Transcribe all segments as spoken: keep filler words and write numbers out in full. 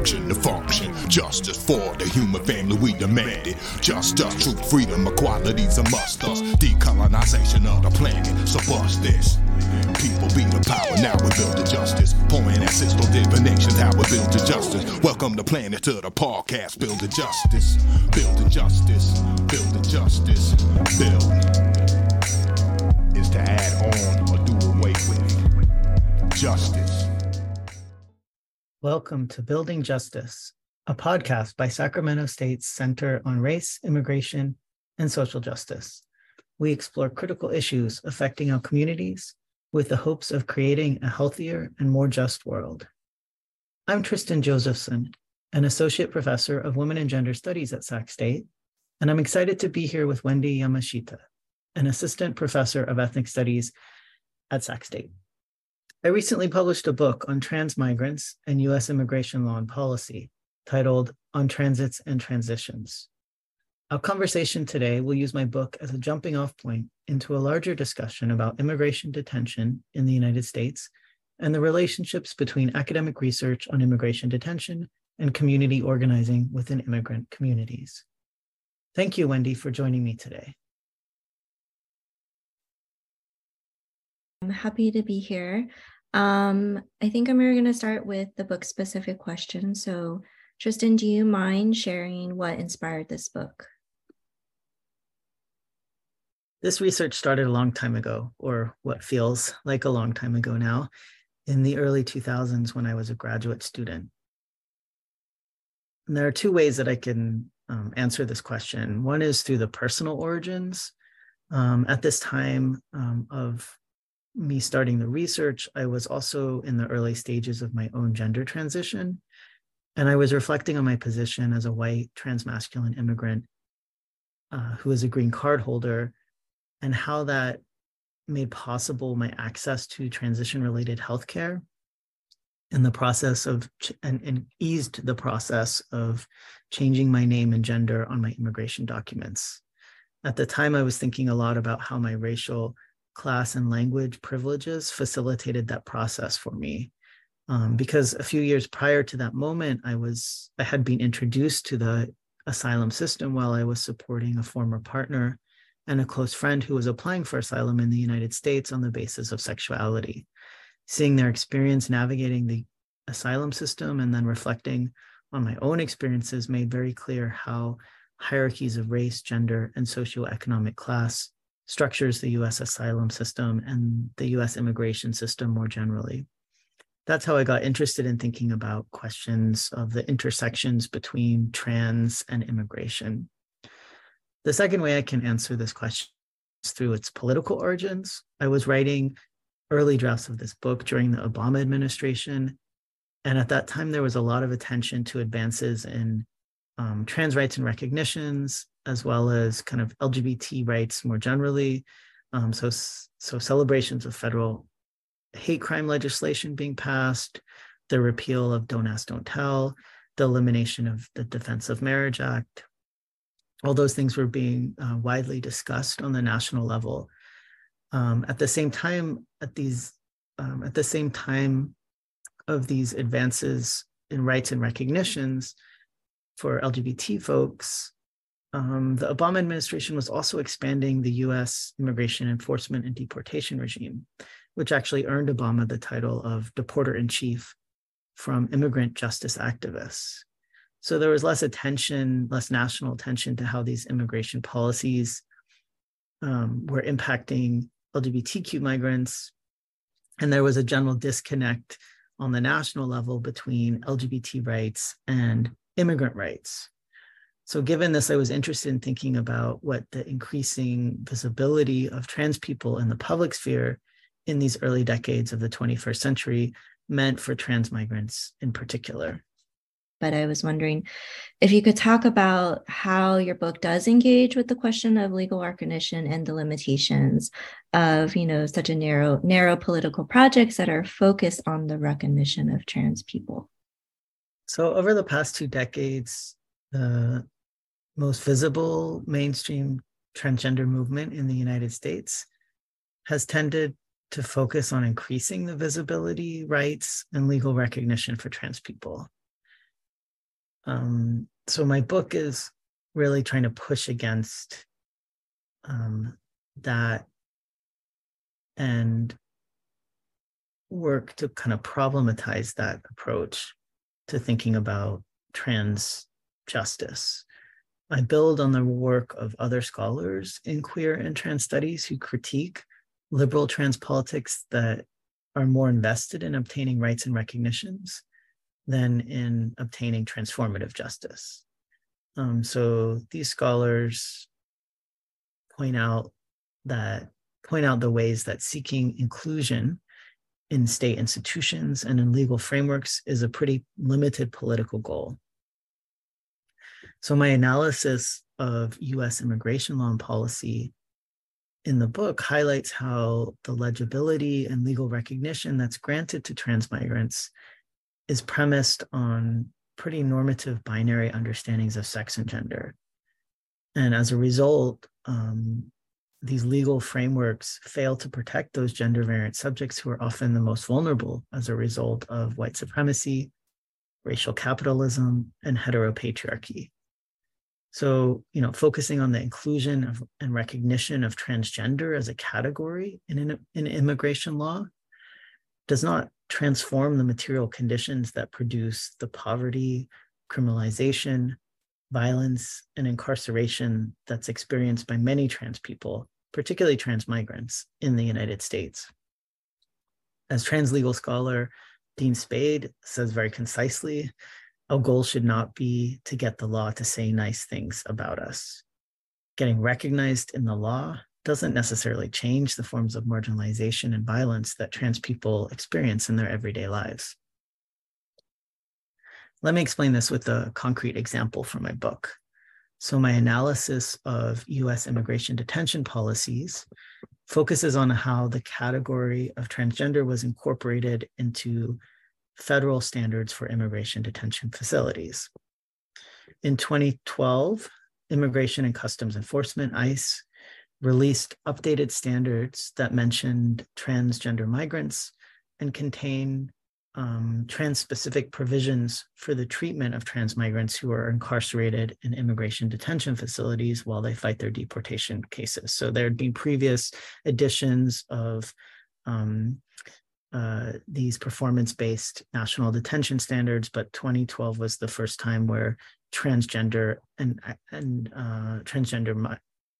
function to function. Justice for the human family, we demand it. Justice, truth, freedom, equality's a must. Us decolonization of the planet. So bust this. People be the power, now we build the justice. Pouring ancestral divinations, how we build the justice. Welcome the planet to the podcast. Build the justice, build the justice, build the justice. Build is to add on or do away with. Justice. Welcome to Building Justice, a podcast by Sacramento State's Center on Race, Immigration, and Social Justice. We explore critical issues affecting our communities with the hopes of creating a healthier and more just world. I'm Tristan Josephson, an associate professor of Women and Gender Studies at Sac State, and I'm excited to be here with Wendy Yamashita, an assistant professor of ethnic studies at Sac State. I recently published a book on trans migrants and U S immigration law and policy titled On Transits and Transitions. Our conversation today will use my book as a jumping off point into a larger discussion about immigration detention in the United States and the relationships between academic research on immigration detention and community organizing within immigrant communities. Thank you, Wendy, for joining me today. I'm happy to be here. Um, I think I'm going to start with the book specific question. So Tristan, do you mind sharing what inspired this book? This research started a long time ago, or what feels like a long time ago now, in the early two thousands when I was a graduate student. And there are two ways that I can um, answer this question. One is through the personal origins. Um, at this time um, of me starting the research, I was also in the early stages of my own gender transition. And I was reflecting on my position as a white transmasculine immigrant uh, who is a green card holder, and how that made possible my access to transition-related healthcare in the process of, and, and eased the process of changing my name and gender on my immigration documents. At the time, I was thinking a lot about how my racial, class, and language privileges facilitated that process for me. Um, because a few years prior to that moment, I was I had been introduced to the asylum system while I was supporting a former partner and a close friend who was applying for asylum in the United States on the basis of sexuality. Seeing their experience navigating the asylum system and then reflecting on my own experiences made very clear how hierarchies of race, gender, and socioeconomic class structures the U S asylum system and the U S immigration system more generally. That's how I got interested in thinking about questions of the intersections between trans and immigration. The second way I can answer this question is through its political origins. I was writing early drafts of this book during the Obama administration. And at that time, there was a lot of attention to advances in um, trans rights and recognitions, as well as kind of L G B T rights more generally. Um, so, so celebrations of federal hate crime legislation being passed, the repeal of Don't Ask, Don't Tell, the elimination of the Defense of Marriage Act. All those things were being uh, widely discussed on the national level. Um, at the same time, at these, um, at the same time of these advances in rights and recognitions for L G B T folks, um, the Obama administration was also expanding the U S immigration enforcement and deportation regime, which actually earned Obama the title of Deporter-in-Chief from immigrant justice activists. So there was less attention, less national attention to how these immigration policies um, were impacting L G B T Q migrants. And there was a general disconnect on the national level between L G B T rights and immigrant rights. So given this, I was interested in thinking about what the increasing visibility of trans people in the public sphere in these early decades of the twenty-first century meant for trans migrants in particular. But I was wondering if you could talk about how your book does engage with the question of legal recognition and the limitations of, you know, such a narrow, narrow political projects that are focused on the recognition of trans people. So over the past two decades, the most visible mainstream transgender movement in the United States has tended to focus on increasing the visibility, rights, and legal recognition for trans people. Um, so my book is really trying to push against um, that and work to kind of problematize that approach to thinking about trans justice. I build on the work of other scholars in queer and trans studies who critique liberal trans politics that are more invested in obtaining rights and recognitions than in obtaining transformative justice. Um, so these scholars point out that point out the ways that seeking inclusion in state institutions and in legal frameworks is a pretty limited political goal. So my analysis of U S immigration law and policy in the book highlights how the legibility and legal recognition that's granted to trans migrants is premised on pretty normative binary understandings of sex and gender. And as a result, um, these legal frameworks fail to protect those gender variant subjects who are often the most vulnerable as a result of white supremacy, racial capitalism, and heteropatriarchy. So, you know, focusing on the inclusion of and recognition of transgender as a category in, in, in immigration law does not transform the material conditions that produce the poverty, criminalization, violence, and incarceration that's experienced by many trans people, particularly trans migrants in the United States. As trans legal scholar Dean Spade says very concisely, our goal should not be to get the law to say nice things about us. Getting recognized in the law doesn't necessarily change the forms of marginalization and violence that trans people experience in their everyday lives. Let me explain this with a concrete example from my book. So my analysis of U S immigration detention policies focuses on how the category of transgender was incorporated into federal standards for immigration detention facilities. In twenty twelve, Immigration and Customs Enforcement, ICE, released updated standards that mentioned transgender migrants and contain um, trans-specific provisions for the treatment of trans migrants who are incarcerated in immigration detention facilities while they fight their deportation cases. So there had been previous editions of um, uh, these performance-based national detention standards, but twenty twelve was the first time where transgender and, and uh, transgender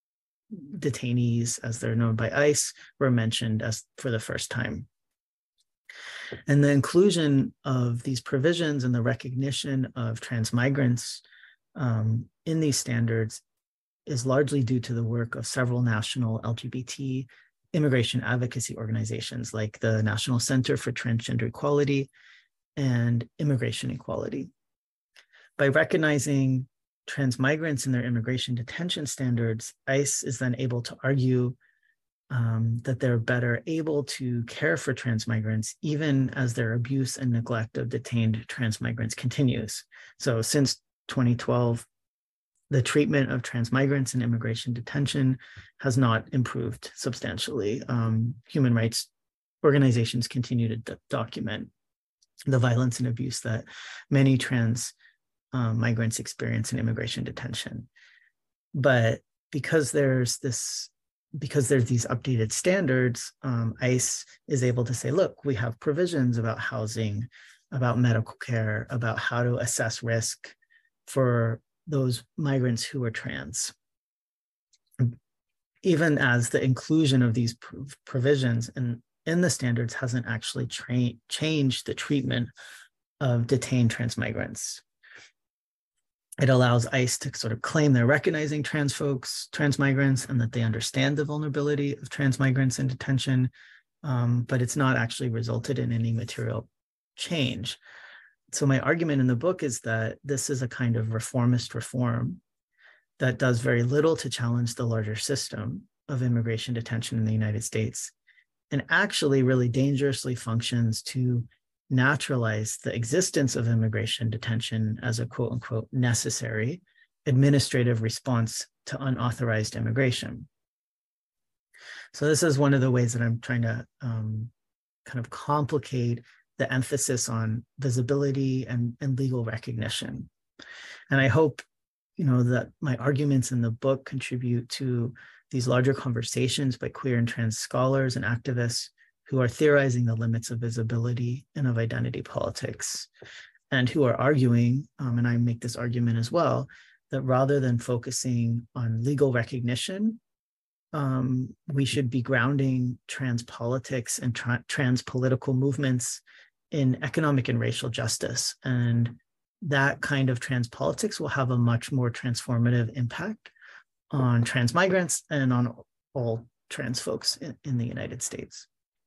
detainees, as they're known by ICE, were mentioned as for the first time. And the inclusion of these provisions and the recognition of trans migrants um, in these standards is largely due to the work of several national L G B T immigration advocacy organizations like the National Center for Transgender Equality and Immigration Equality. By recognizing trans migrants in their immigration detention standards, ICE is then able to argue um, that they're better able to care for trans migrants even as their abuse and neglect of detained trans migrants continues. So since twenty twelve, the treatment of trans migrants in immigration detention has not improved substantially. Um, human rights organizations continue to d- document the violence and abuse that many trans um, migrants experience in immigration detention. But because there's this, because there's these updated standards, um, ICE is able to say, look, we have provisions about housing, about medical care, about how to assess risk for those migrants who are trans. Even as the inclusion of these prov- provisions in, in the standards hasn't actually tra- changed the treatment of detained trans migrants. It allows ICE to sort of claim they're recognizing trans folks, trans migrants, and that they understand the vulnerability of trans migrants in detention, um, but it's not actually resulted in any material change. So my argument in the book is that this is a kind of reformist reform that does very little to challenge the larger system of immigration detention in the United States, and actually really dangerously functions to naturalize the existence of immigration detention as a quote unquote necessary administrative response to unauthorized immigration. So this is one of the ways that I'm trying to um, kind of complicate the emphasis on visibility and, and legal recognition And I hope, you know, that my arguments in the book contribute to these larger conversations by queer and trans scholars and activists who are theorizing the limits of visibility and of identity politics, and who are arguing, um, and I make this argument as well, that rather than focusing on legal recognition, um, we should be grounding trans politics and tra- trans political movements in economic and racial justice. And that kind of trans politics will have a much more transformative impact on trans migrants and on all trans folks in, in the United States.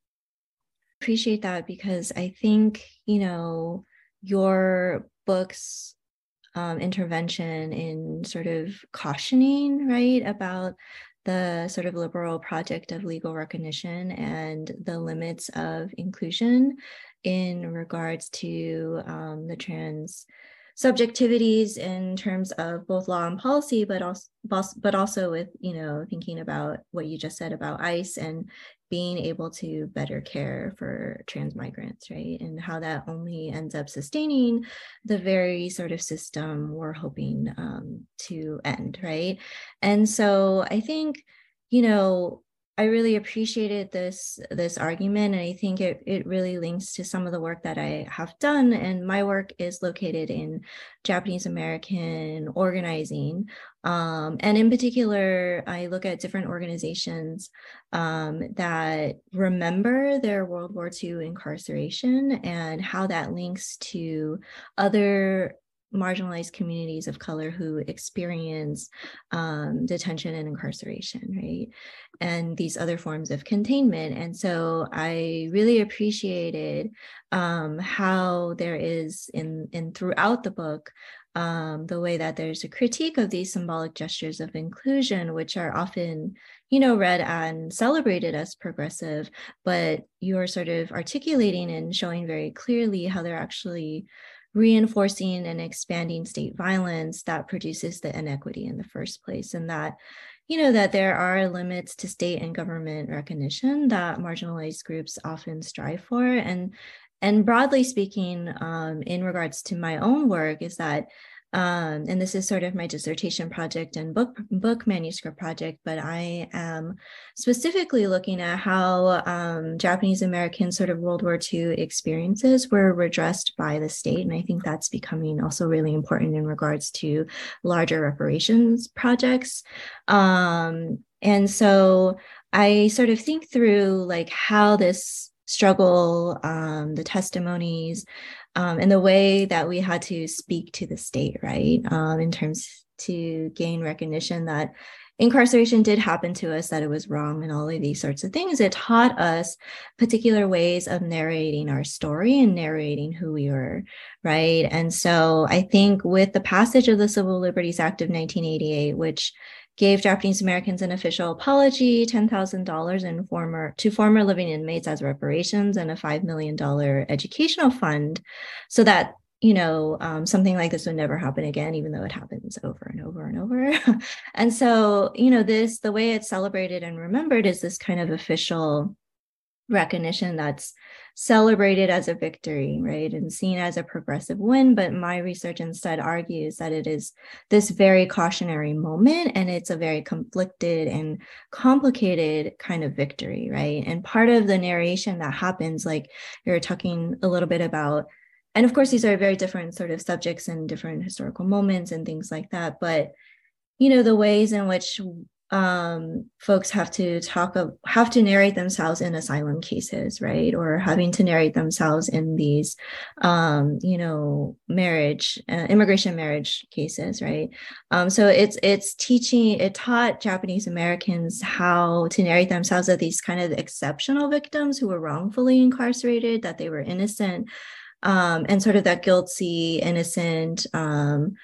Appreciate that, because I think, you know, your book's um, intervention in sort of cautioning, right, about the sort of liberal project of legal recognition and the limits of inclusion in regards to um, the trans subjectivities in terms of both law and policy, but also, but also with, you know, thinking about what you just said about ICE and being able to better care for trans migrants, right? And how that only ends up sustaining the very sort of system we're hoping um, to end, right? And so I think, you know, I really appreciated this this argument, and I think it, it really links to some of the work that I have done. And my work is located in Japanese American organizing. Um, and in particular, I look at different organizations um, that remember their World War Two incarceration and how that links to other marginalized communities of color who experience um, detention and incarceration, right? And these other forms of containment. And so I really appreciated um, how there is in, in throughout the book, um, the way that there's a critique of these symbolic gestures of inclusion, which are often, you know, read and celebrated as progressive, but you're sort of articulating and showing very clearly how they're actually reinforcing and expanding state violence that produces the inequity in the first place. And that, you know, that there are limits to state and government recognition that marginalized groups often strive for. And, and broadly speaking, um, in regards to my own work, is that Um, and this is sort of my dissertation project and book book manuscript project, but I am specifically looking at how um, Japanese American sort of World War Two experiences were redressed by the state. And I think that's becoming also really important in regards to larger reparations projects. Um, and so I sort of think through like how this struggle, um, the testimonies, Um, and the way that we had to speak to the state, right, um, in terms to gain recognition that incarceration did happen to us, that it was wrong, and all of these sorts of things. It taught us particular ways of narrating our story and narrating who we were, right? And so I think with the passage of the Civil Liberties Act of nineteen eighty-eight, which gave Japanese Americans an official apology, ten thousand dollars in former to former living inmates as reparations, and a five million dollars educational fund, so that, you know, um, something like this would never happen again, even though it happens over and over and over. And so, you know, this, the way it's celebrated and remembered is this kind of official recognition that's celebrated as a victory, right, and seen as a progressive win. But my research instead argues that it is this very cautionary moment, and it's a very conflicted and complicated kind of victory, right? And part of the narration that happens, like you're talking a little bit about, and of course, these are very different sort of subjects and different historical moments and things like that, but, you know, the ways in which Um, folks have to talk of, have to narrate themselves in asylum cases, right? Or having to narrate themselves in these, um, you know, marriage, uh, immigration marriage cases, right? Um, so it's it's teaching, it taught Japanese Americans how to narrate themselves as these kind of exceptional victims who were wrongfully incarcerated, that they were innocent, um, and sort of that guilty, innocent, um,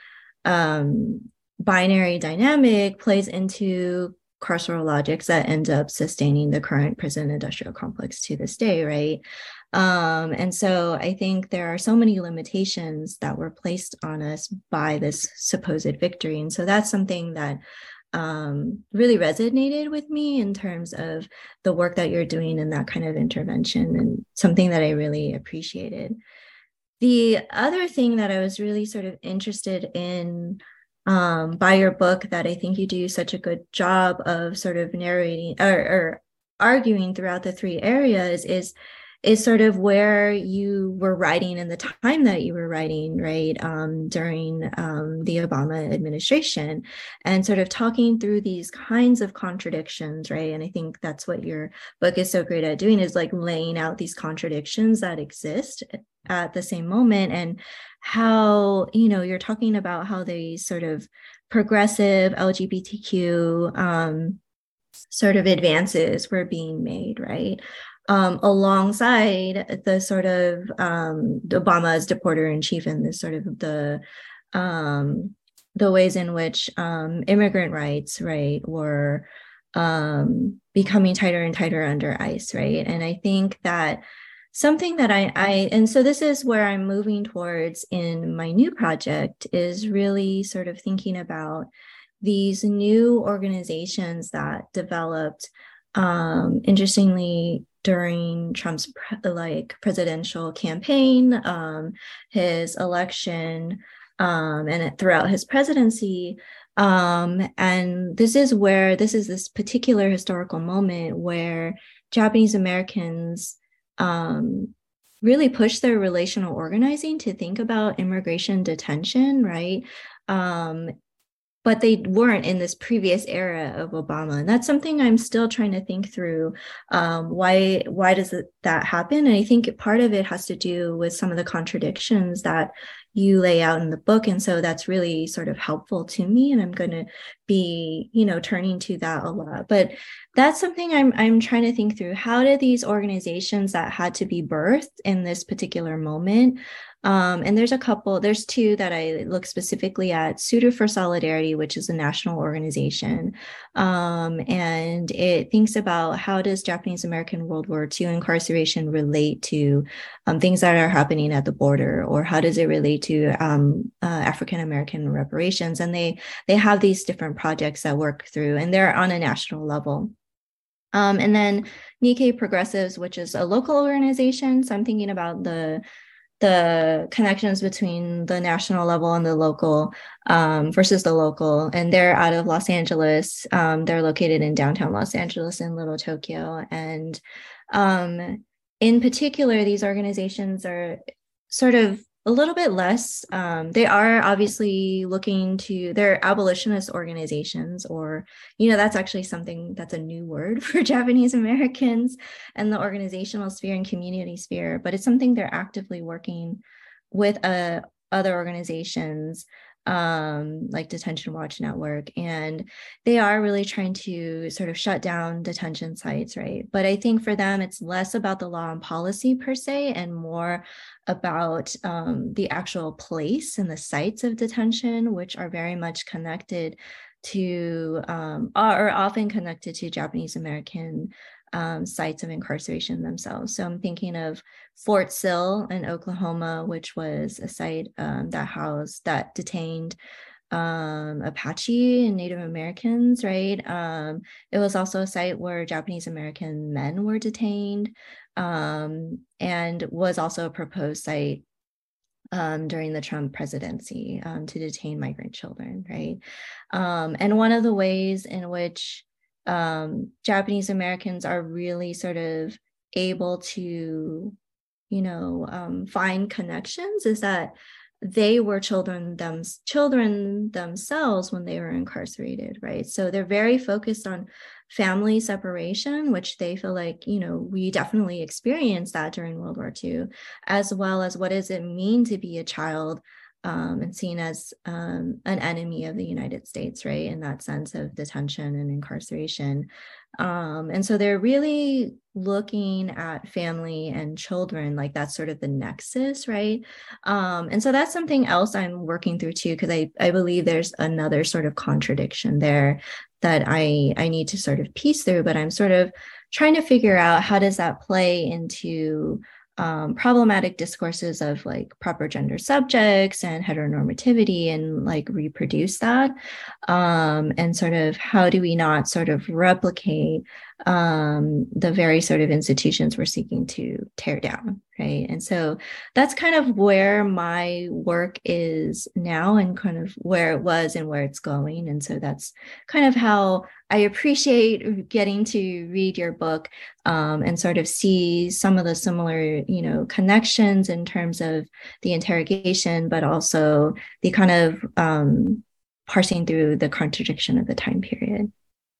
um, binary dynamic plays into carceral logics that end up sustaining the current prison industrial complex to this day, right? Um, and so I think there are so many limitations that were placed on us by this supposed victory. And so that's something that um, really resonated with me in terms of the work that you're doing in that kind of intervention, and something that I really appreciated. the other thing that I was really sort of interested in um, by your book, that I think you do such a good job of sort of narrating or, or arguing throughout the three areas, is is sort of where you were writing and the time that you were writing, right, um, during um, the Obama administration, and sort of talking through these kinds of contradictions, right? And I think that's what your book is so great at doing, is like laying out these contradictions that exist at the same moment, and how, you know, you're talking about how these sort of progressive L G B T Q um, sort of advances were being made, right? Um, alongside the sort of um, Obama's deporter-in-chief and the sort of the um, the ways in which um, immigrant rights, right, were um, becoming tighter and tighter under ICE, right? And I think that something that I, I, and so this is where I'm moving towards in my new project, is really sort of thinking about these new organizations that developed, um, interestingly, during Trump's pre- like presidential campaign, um, his election, um, and throughout his presidency. Um, and this is where, this is this particular historical moment where Japanese Americans um, really pushed their relational organizing to think about immigration detention, right? Um, but they weren't in this previous era of Obama. And that's something I'm still trying to think through. Um, why, why does it, that happen? And I think part of it has to do with some of the contradictions that you lay out in the book. And so that's really sort of helpful to me. And I'm going to be, you know, turning to that a lot. But that's something I'm, I'm trying to think through. How did these organizations that had to be birthed in this particular moment, Um, and there's a couple, there's two that I look specifically at. Suitor for Solidarity, which is a national organization. Um, and it thinks about how does Japanese American World War Two incarceration relate to um, things that are happening at the border, or how does it relate to um, uh, African American reparations? And they, they have these different projects that work through, and they're on a national level. Um, and then Nikkei Progressives, which is a local organization. So I'm thinking about the the connections between the national level and the local um, versus the local. And they're out of Los Angeles. Um, they're located in downtown Los Angeles in Little Tokyo. And um, in particular, these organizations are sort of a little bit less, um, they are obviously looking to, they're abolitionist organizations, or, you know, that's actually something that's a new word for Japanese Americans and the organizational sphere and community sphere, but it's something they're actively working with uh, other organizations um, like Detention Watch Network. And they are really trying to sort of shut down detention sites, right? But I think for them, it's less about the law and policy per se, and more about um, the actual place and the sites of detention, which are very much connected to, um, are often connected to Japanese American um, sites of incarceration themselves. So I'm thinking of Fort Sill in Oklahoma, which was a site um, that housed, that detained um, Apache and Native Americans, right? Um, it was also a site where Japanese American men were detained, um, and was also a proposed site um, during the Trump presidency um, to detain migrant children, right? Um, and one of the ways in which um, Japanese Americans are really sort of able to, you know, um, find connections is that they were children them children themselves when they were incarcerated, right? So they're very focused on family separation, which they feel like, you know, we definitely experienced that during World War Two, as well as what does it mean to be a child um, and seen as um, an enemy of the United States, right? In that sense of detention and incarceration. Um, and so they're really looking at family and children, like that's sort of the nexus, right? Um, and so that's something else I'm working through too, because I, I believe there's another sort of contradiction there that I, I need to sort of piece through, but I'm sort of trying to figure out how does that play into Um, problematic discourses of like proper gender subjects and heteronormativity, and like reproduce that, um, and sort of how do we not sort of replicate um, the very sort of institutions we're seeking to tear down, right? And so that's kind of where my work is now and kind of where it was and where it's going. And so that's kind of how I appreciate getting to read your book um, and sort of see some of the similar, you know, connections in terms of the interrogation, but also the kind of um, parsing through the contradiction of the time period.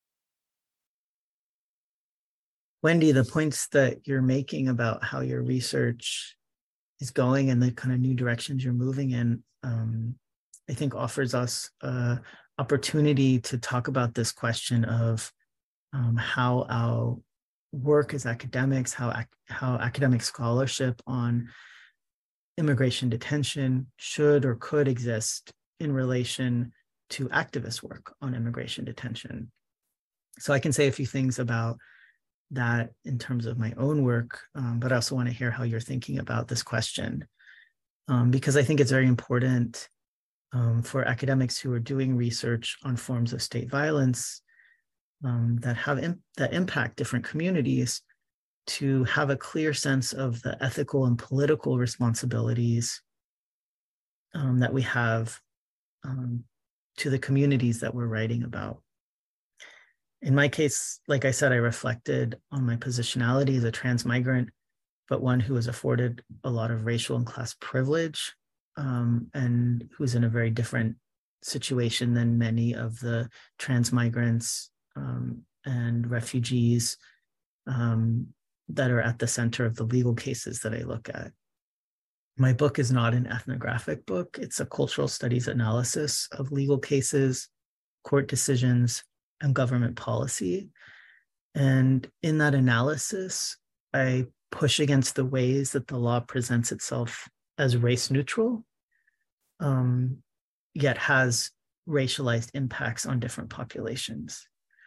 Wendy, the points that you're making about how your research is going and the kind of new directions you're moving in, um, I think offers us an opportunity to talk about this question of um, how our work as academics, how, ac- how academic scholarship on immigration detention should or could exist in relation to activist work on immigration detention. So I can say a few things about that in terms of my own work, um, but I also want to hear how you're thinking about this question, um, because I think it's very important um, for academics who are doing research on forms of state violence um, that have imp- that impact different communities to have a clear sense of the ethical and political responsibilities um, that we have um, to the communities that we're writing about. In my case, like I said, I reflected on my positionality as a trans migrant, but one who was afforded a lot of racial and class privilege um, and who's in a very different situation than many of the trans migrants um, and refugees um, that are at the center of the legal cases that I look at. My book is not an ethnographic book. It's a cultural studies analysis of legal cases, court decisions, and government policy. And in that analysis, I push against the ways that the law presents itself as race neutral, um, yet has racialized impacts on different populations.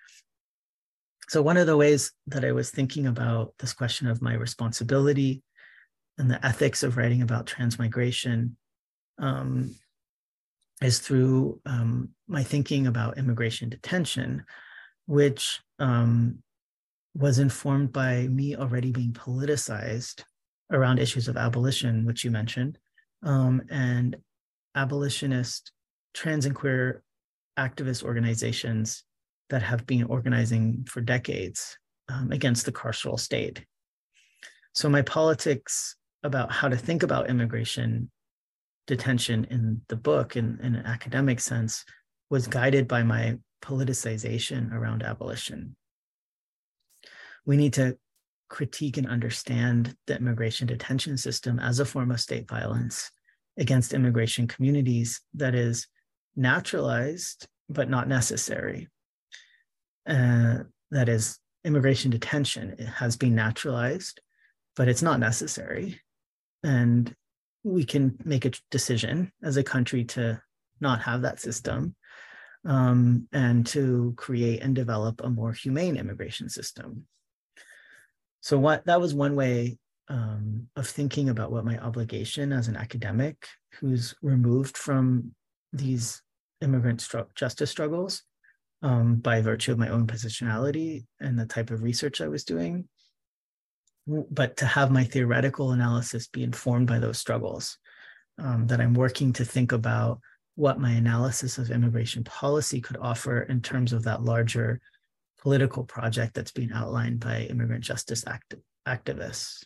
So one of the ways that I was thinking about this question of my responsibility and the ethics of writing about transmigration um, is through um, my thinking about immigration detention, which um, was informed by me already being politicized around issues of abolition, which you mentioned, um, and abolitionist trans and queer activist organizations that have been organizing for decades um, against the carceral state. So my politics about how to think about immigration detention in the book in, in an academic sense was guided by my politicization around abolition. We need to critique and understand the immigration detention system as a form of state violence against immigration communities that is naturalized but not necessary. Uh, that is, immigration detention it has been naturalized, but it's not necessary. And we can make a decision as a country to not have that system um, and to create and develop a more humane immigration system. So what that was one way um, of thinking about what my obligation as an academic who's removed from these immigrant stru- justice struggles um, by virtue of my own positionality and the type of research I was doing, but to have my theoretical analysis be informed by those struggles, um, that I'm working to think about what my analysis of immigration policy could offer in terms of that larger political project that's being outlined by immigrant justice act- activists.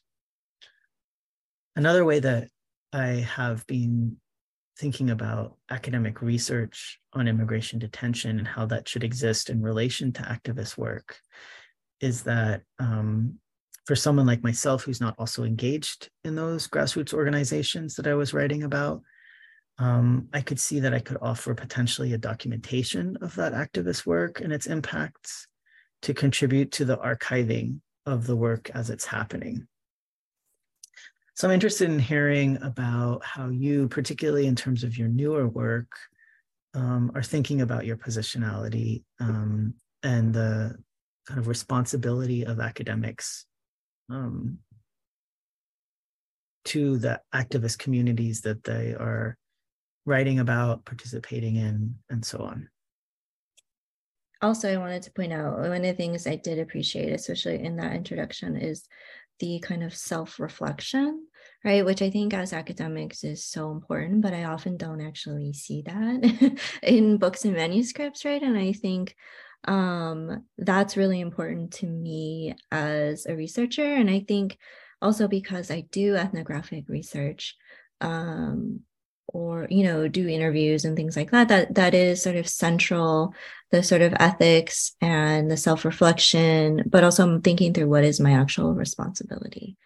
Another way that I have been thinking about academic research on immigration detention and how that should exist in relation to activist work is that um, for someone like myself who's not also engaged in those grassroots organizations that I was writing about, um, I could see that I could offer potentially a documentation of that activist work and its impacts to contribute to the archiving of the work as it's happening. So I'm interested in hearing about how you, particularly in terms of your newer work, um, are thinking about your positionality um, and the kind of responsibility of academics um, to the activist communities that they are writing about, participating in, and so on. also I wanted to point out, one of the things I did appreciate, especially in that introduction, is the kind of self-reflection, right? Which I think as academics is so important, but I often don't actually see that in books and manuscripts, right? And I think um, that's really important to me as a researcher. And I think also because I do ethnographic research, um, or, you know, do interviews and things like that, that that is sort of central, the sort of ethics and the self-reflection, but also I'm thinking through what is my actual responsibility.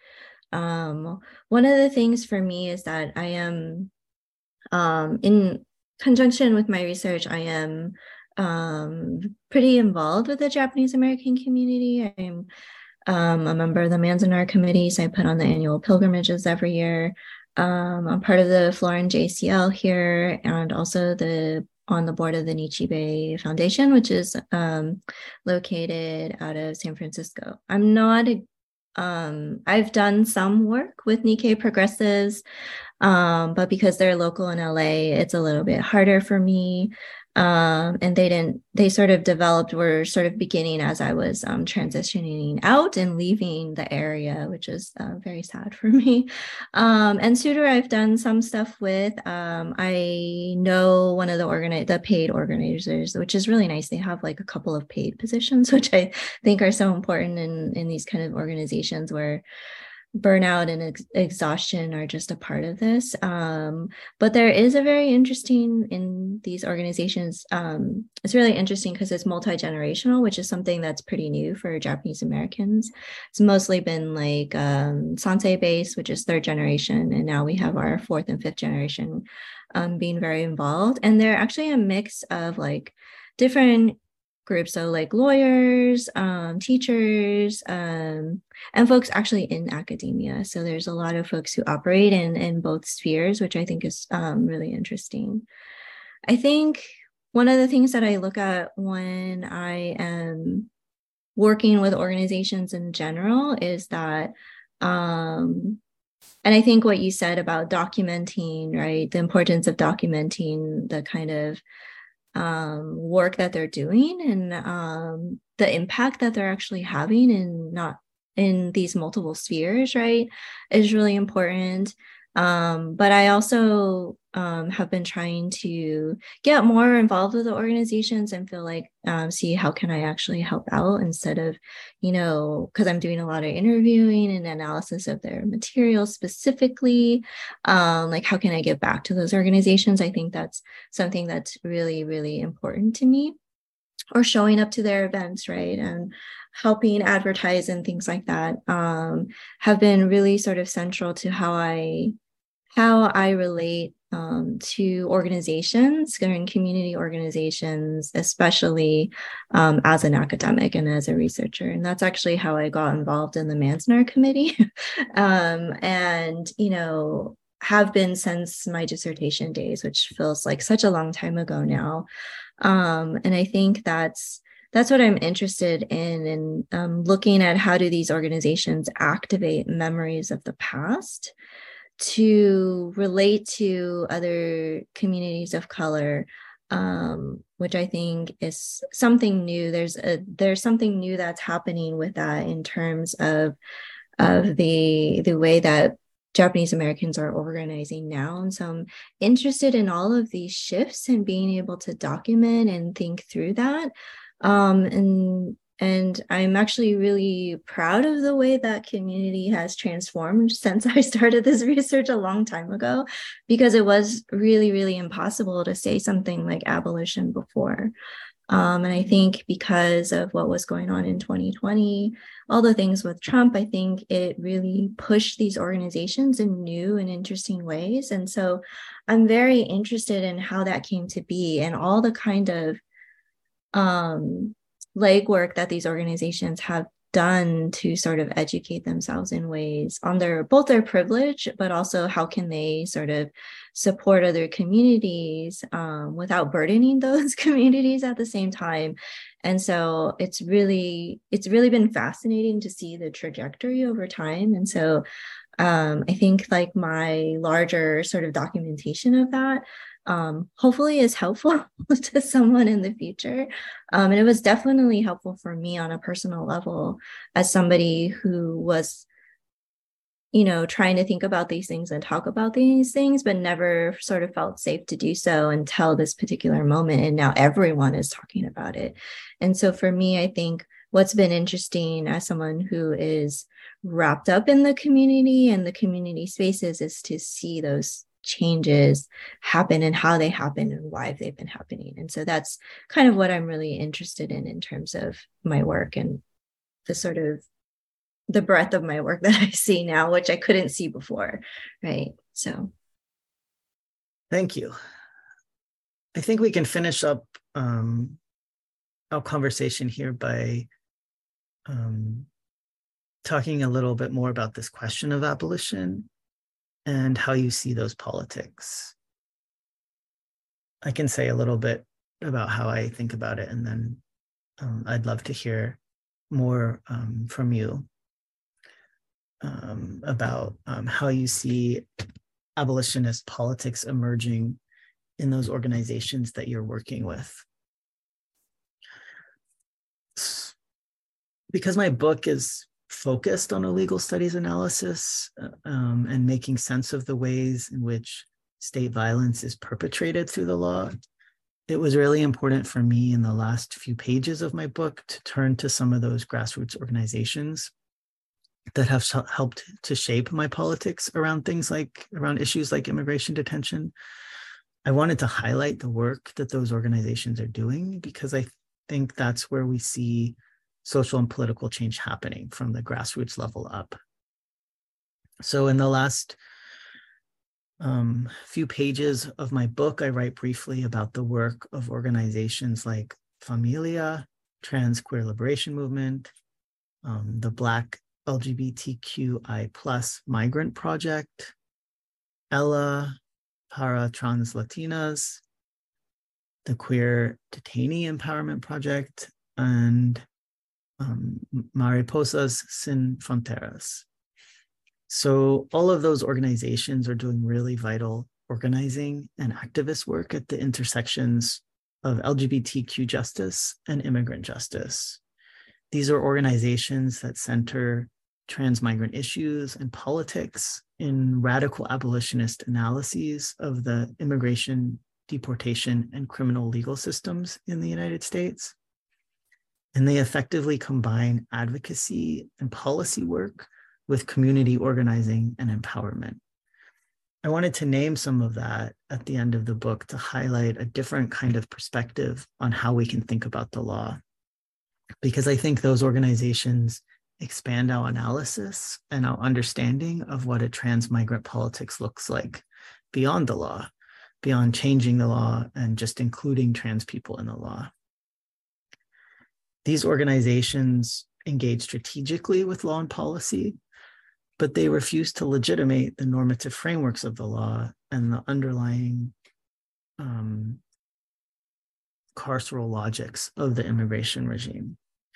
Um, one of the things for me is that I am, um, in conjunction with my research, I am um, pretty involved with the Japanese American community. I'm um, a member of the Manzanar Committee, so I put on the annual pilgrimages every year. Um, I'm part of the Florin J C L here, and also the on the board of the Nichibei Foundation, which is um, located out of San Francisco. I'm not, a, um, I've done some work with Nikkei Progressives, um, but because they're local in L A, it's a little bit harder for me. Um, and they didn't, they sort of developed, were sort of beginning as I was um, transitioning out and leaving the area, which is uh, very sad for me. Um, and Suter, I've done some stuff with. Um, I know one of the organi- the paid organizers, which is really nice. They have like a couple of paid positions, which I think are so important in, in these kind of organizations where burnout and ex- exhaustion are just a part of this. Um, but there is a very interesting in these organizations. Um, it's really interesting because it's multi-generational, which is something that's pretty new for Japanese Americans. It's mostly been like um, Sansei based, which is third generation. And now we have our fourth and fifth generation um, being very involved. And they're actually a mix of like different groups, so like lawyers, um, teachers, um, and folks actually in academia. So there's a lot of folks who operate in, in both spheres, which I think is um, really interesting. I think one of the things that I look at when I am working with organizations in general is that, um, and I think what you said about documenting, right, the importance of documenting the kind of um, work that they're doing and um, the impact that they're actually having in not in these multiple spheres, right, is really important. Um, but I also um, have been trying to get more involved with the organizations and feel like, um, see how can I actually help out instead of, you know, because I'm doing a lot of interviewing and analysis of their material specifically, um, like how can I give back to those organizations? I think that's something that's really, really important to me. Or showing up to their events, right, and helping advertise and things like that um, have been really sort of central to how I how I relate um, to organizations and community organizations, especially um, as an academic and as a researcher. And that's actually how I got involved in the Manzanar Committee, um, and you know have been since my dissertation days, which feels like such a long time ago now. Um, and I think that's that's what I'm interested in, in um, looking at how do these organizations activate memories of the past to relate to other communities of color, um, which I think is something new. There's a there's something new that's happening with that in terms of of the the way that Japanese Americans are organizing now. And so I'm interested in all of these shifts and being able to document and think through that. Um, and, and I'm actually really proud of the way that community has transformed since I started this research a long time ago, because it was really, really impossible to say something like abolition before. Um, and I think because of what was going on in twenty twenty, all the things with Trump, I think it really pushed these organizations in new and interesting ways. And so I'm very interested in how that came to be and all the kind of um, legwork that these organizations have done to sort of educate themselves in ways on their both their privilege, but also how can they sort of support other communities um, without burdening those communities at the same time. And so it's really it's really been fascinating to see the trajectory over time. And so um, I think like my larger sort of documentation of that um, hopefully is helpful to someone in the future. Um, and it was definitely helpful for me on a personal level as somebody who was, you know, trying to think about these things and talk about these things, but never sort of felt safe to do so until this particular moment. And now everyone is talking about it. And so for me, I think what's been interesting as someone who is wrapped up in the community and the community spaces is to see those changes happen and how they happen and why they've been happening. And so that's kind of what I'm really interested in in terms of my work and the sort of the breadth of my work that I see now, which I couldn't see before, right? So. Thank you. I think we can finish up um, our conversation here by um, talking a little bit more about this question of abolition and how you see those politics. I can say a little bit about how I think about it, and then um, I'd love to hear more um, from you um, about um, how you see abolitionist politics emerging in those organizations that you're working with. Because my book is focused on a legal studies analysis um, and making sense of the ways in which state violence is perpetrated through the law, it was really important for me in the last few pages of my book to turn to some of those grassroots organizations that have helped to shape my politics around things like, around issues like immigration detention. I wanted to highlight the work that those organizations are doing because I think that's where we see social and political change happening from the grassroots level up. So in the last um, few pages of my book, I write briefly about the work of organizations like Familia, Trans Queer Liberation Movement, um, the Black L G B T Q I plus Migrant Project, Ella, Para Trans Latinas, the Queer Detainee Empowerment Project, and um, Mariposas Sin Fronteras. So all of those organizations are doing really vital organizing and activist work at the intersections of L G B T Q justice and immigrant justice. These are organizations that center trans migrant issues and politics in radical abolitionist analyses of the immigration, deportation, and criminal legal systems in the United States. And they effectively combine advocacy and policy work with community organizing and empowerment. I wanted to name some of that at the end of the book to highlight a different kind of perspective on how we can think about the law, because I think those organizations expand our analysis and our understanding of what a trans migrant politics looks like beyond the law, beyond changing the law and just including trans people in the law. These organizations engage strategically with law and policy, but they refuse to legitimate the normative frameworks of the law and the underlying um, carceral logics of the immigration regime.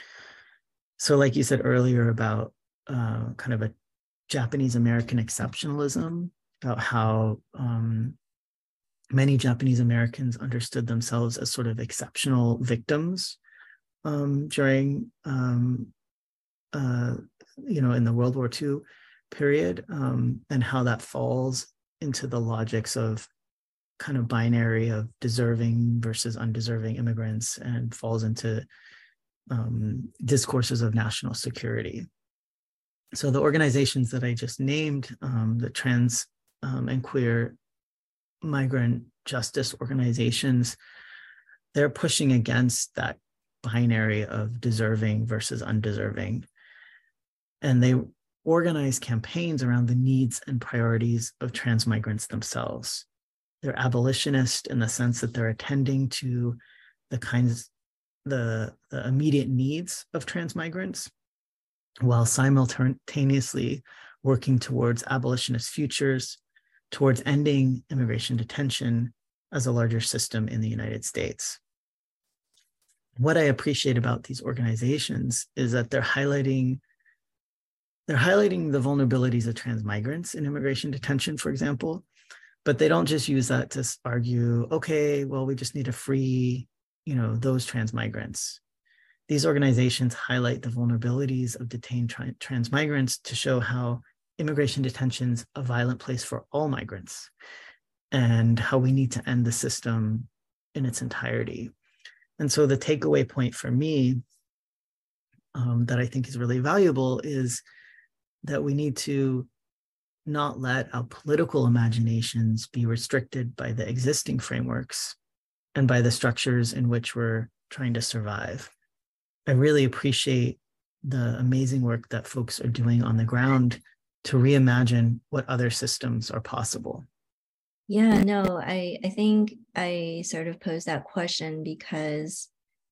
So like you said earlier about uh, kind of a Japanese American exceptionalism, about how um, many Japanese Americans understood themselves as sort of exceptional victims um, during, um, uh, you know, in the World War Two period, um, and how that falls into the logics of kind of binary of deserving versus undeserving immigrants and falls into um, discourses of national security. So the organizations that I just named, um, the trans um, and queer migrant justice organizations, they're pushing against that binary of deserving versus undeserving. And they organize campaigns around the needs and priorities of trans migrants themselves. They're abolitionist in the sense that they're attending to the kinds, the, the immediate needs of trans migrants, while simultaneously working towards abolitionist futures, towards ending immigration detention as a larger system in the United States. What I appreciate about these organizations is that they're highlighting They're highlighting the vulnerabilities of trans migrants in immigration detention, for example, But they don't just use that to argue, okay, well, we just need to free, you know, those trans migrants. These organizations highlight the vulnerabilities of detained tra- trans migrants to show how immigration detention's a violent place for all migrants and how we need to end the system in its entirety. And so the takeaway point for me um, that I think is really valuable is that we need to not let our political imaginations be restricted by the existing frameworks and by the structures in which we're trying to survive. I really appreciate the amazing work that folks are doing on the ground to reimagine what other systems are possible. Yeah, no, I, I think I sort of posed that question because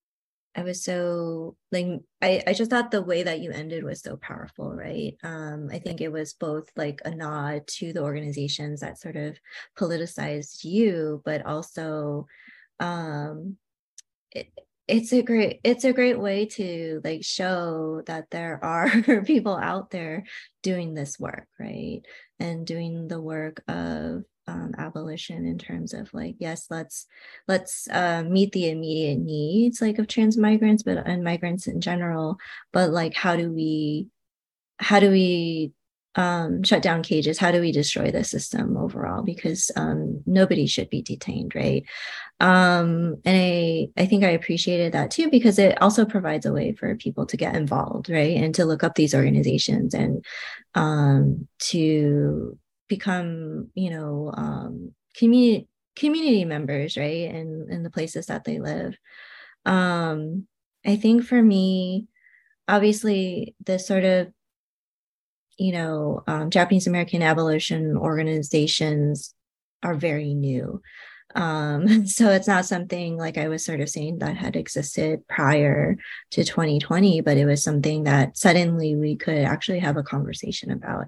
I was so like, I, I just thought the way that you ended was so powerful, right? Um, I think it was both like a nod to the organizations that sort of politicized you, but also um, it, it's a great, it's a great way to like show that there are people out there doing this work, right? And doing the work of Um, abolition in terms of like, yes, let's let's uh, meet the immediate needs like of trans migrants, but and migrants in general. But like, how do we how do we um, shut down cages? How do we destroy the system overall? Because um, nobody should be detained, right? Um, and I I think I appreciated that too, because it also provides a way for people to get involved, right, and to look up these organizations and um, to become, you know, um, community community members, right, in, in the places that they live. Um, I think for me, obviously, the sort of, you know, um, Japanese American abolition organizations are very new. Um, so it's not something like I was sort of saying that had existed prior to twenty twenty, but it was something that suddenly we could actually have a conversation about.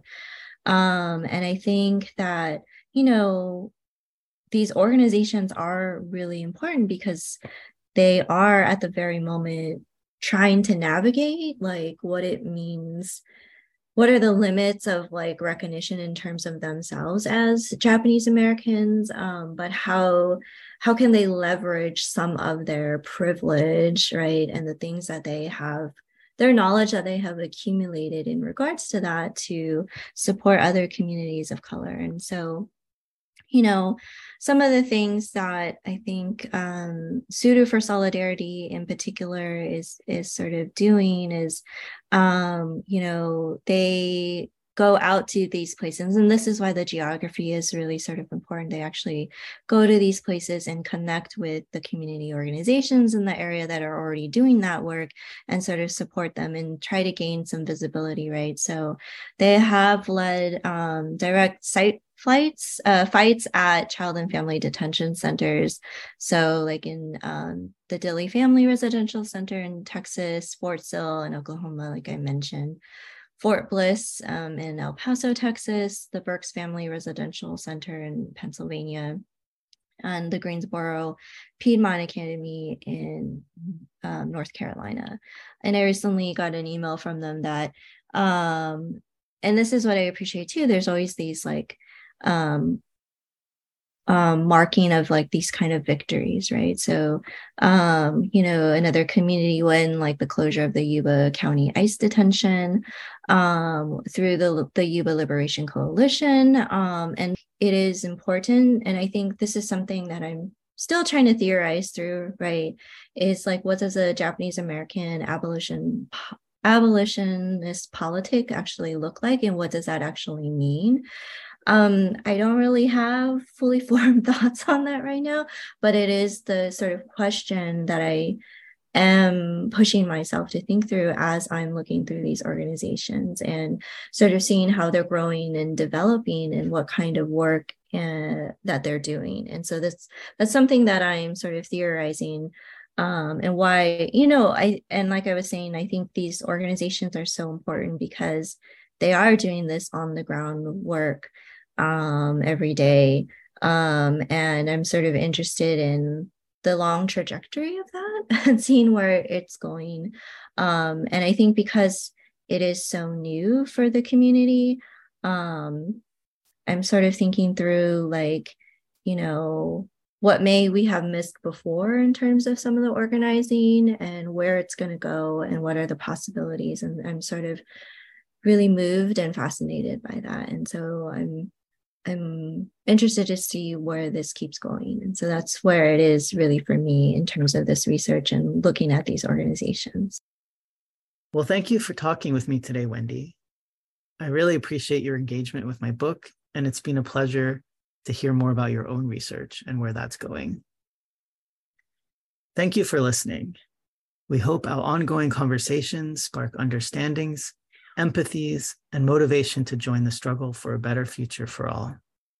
Um, and I think that, you know, these organizations are really important because they are at the very moment trying to navigate like what it means, what are the limits of like recognition in terms of themselves as Japanese Americans, um, but how how can they leverage some of their privilege, right, and the things that they have, their knowledge that they have accumulated in regards to that to support other communities of color. And so, you know, some of the things that I think um, Sudo for Solidarity in particular is is sort of doing is, um, you know, they go out to these places, and this is why the geography is really sort of important. They actually go to these places and connect with the community organizations in the area that are already doing that work and sort of support them and try to gain some visibility, right? So they have led um, direct site flights, uh, fights at child and family detention centers. So like in um, the Dilley Family Residential Center in Texas, Fort Sill in Oklahoma, like I mentioned, Fort Bliss um, in El Paso, Texas, the Burks Family Residential Center in Pennsylvania, and the Greensboro Piedmont Academy in um, North Carolina. And I recently got an email from them that, um, and this is what I appreciate too, there's always these like, um, um, marking of like these kind of victories, right? So, um, you know, another community win, like the closure of the Yuba County ICE detention um, through the, the Yuba Liberation Coalition. Um, and it is important. And I think this is something that I'm still trying to theorize through, right? Is like, what does a Japanese American abolition abolitionist politic actually look like? And what does that actually mean? Um, I don't really have fully formed thoughts on that right now, but it is the sort of question that I am pushing myself to think through as I'm looking through these organizations and sort of seeing how they're growing and developing and what kind of work uh, that they're doing. And so that's that's something that I'm sort of theorizing um, and why, you know, I and like I was saying, I think these organizations are so important because they are doing this on the ground work um, every day. Um, and I'm sort of interested in the long trajectory of that and seeing where it's going. Um, and I think because it is so new for the community, um, I'm sort of thinking through, like, you know, what may we have missed before in terms of some of the organizing and where it's going to go and what are the possibilities. And I'm sort of really moved and fascinated by that. And so I'm I'm interested to see where this keeps going. And so that's where it is really for me in terms of this research and looking at these organizations. Well, thank you for talking with me today, Wendy. I really appreciate your engagement with my book, and it's been a pleasure to hear more about your own research and where that's going. Thank you for listening. We hope our ongoing conversations spark understandings, empathies, and motivation to join the struggle for a better future for all.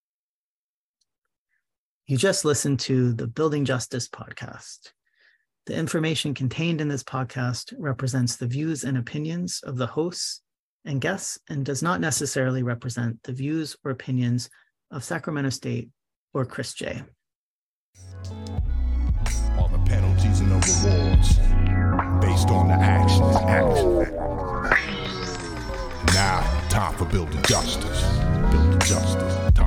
You just listened to the Building Justice podcast. The information contained in this podcast represents the views and opinions of the hosts and guests and does not necessarily represent the views or opinions of Sacramento State or Chris J. All the penalties and the rewards based on the actions. Action. Now, time for building justice. Building justice. Time